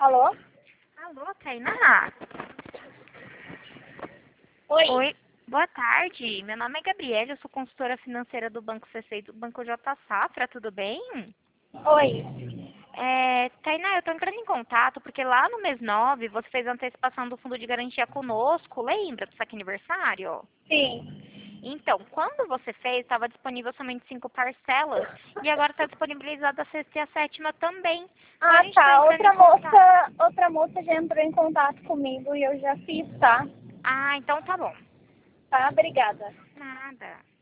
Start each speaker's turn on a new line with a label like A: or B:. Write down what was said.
A: Alô?
B: Alô, Tainá?
A: Oi.
B: Oi, boa tarde. Meu nome é Gabriela, eu sou consultora financeira do Banco CC e do Banco J Safra, tudo bem?
A: Oi.
B: Tainá, eu estou entrando em contato porque lá no mês 9 você fez a antecipação do fundo de garantia conosco, lembra do saque aniversário?
A: Sim.
B: Então, quando você fez, estava disponível somente 5 parcelas e agora está disponibilizada a sexta e a sétima também. Então a
A: Ah,
B: gente está
A: tá.
B: entrando em contato.
A: Outra moça já entrou em contato comigo e eu já fiz, tá?
B: Ah, então tá bom.
A: Tá, obrigada.
B: Nada.